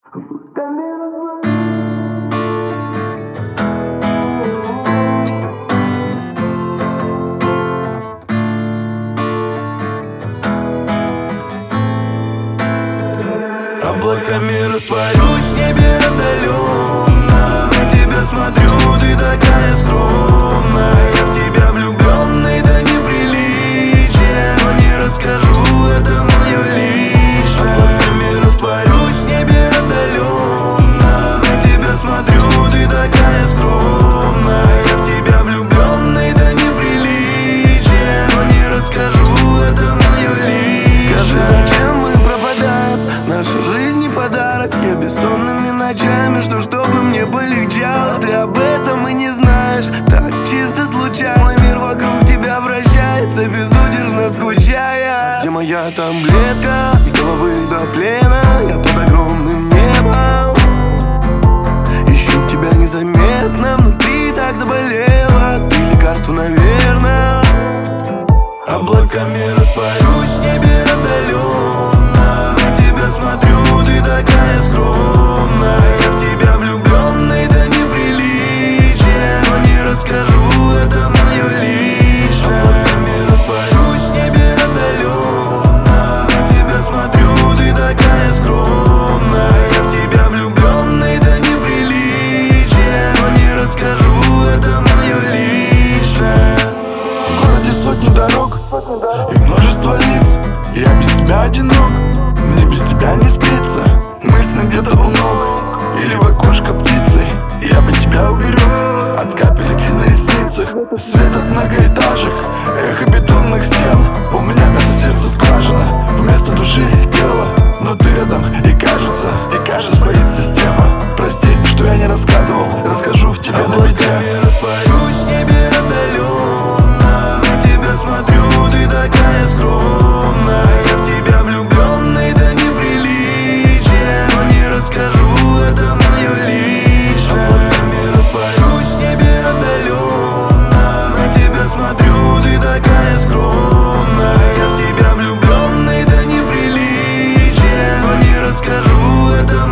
Облаками растворюсь в небе отдаленно. На тебя смотрю, ты такая скромная. Я в тебя влюбленный до неприличия, но не расскажу, это мое личное. Облаками растворюсь в небе отдаленно. На тебя смотрю, ты такая скромная. Я в тебя влюбленный до неприличия, но не расскажу, это мое личное. Скажи, зачем мы пропадаем? Наша жизнь не подарок. Я бессонными ночами жду, чтобы мне полегчало. Ты об этом и не знаешь, так чисто случайно. Мой мир вокруг тебя вращается, безудержно скучая. Где моя таблетка, головы до плена? Я под огромным небом ищу тебя незаметно. Внутри так заболело, ты лекарство, наверное. Облаками растворюсь в небе отдаленно. На тебя смотрю, ты такая скромная. Я в тебя влюбленный до неприличия, но не расскажу, это мое личное. Облаками растворюсь в небе отдаленно. На тебя смотрю, ты такая скромная. Я в тебя влюбленный до неприличия, но не расскажу, это мое личное. В городе сотни дорог и множество лиц. Я без тебя одинок, мне без тебя не спится. Мысли где-то у ног или в окошко птицы. Я бы тебя уберег от капелек на ресницах. Свет от многоэтажек, эхо бетонных стен. У меня вместо сердца скважина, вместо души тело. Но ты рядом и кажется, сбоит система. Прости, что я не рассказывал, расскажу тебе на бите. Облаками растворюсь в небе отдаленно. На тебя смотрю, ты такая скромная. Я в тебя влюбленный до неприличия, но не расскажу, это мое личное. Облаками растворюсь в небе отдаленно. На тебя смотрю, ты такая скромная. Я в тебя влюбленный до неприличия, но не расскажу, это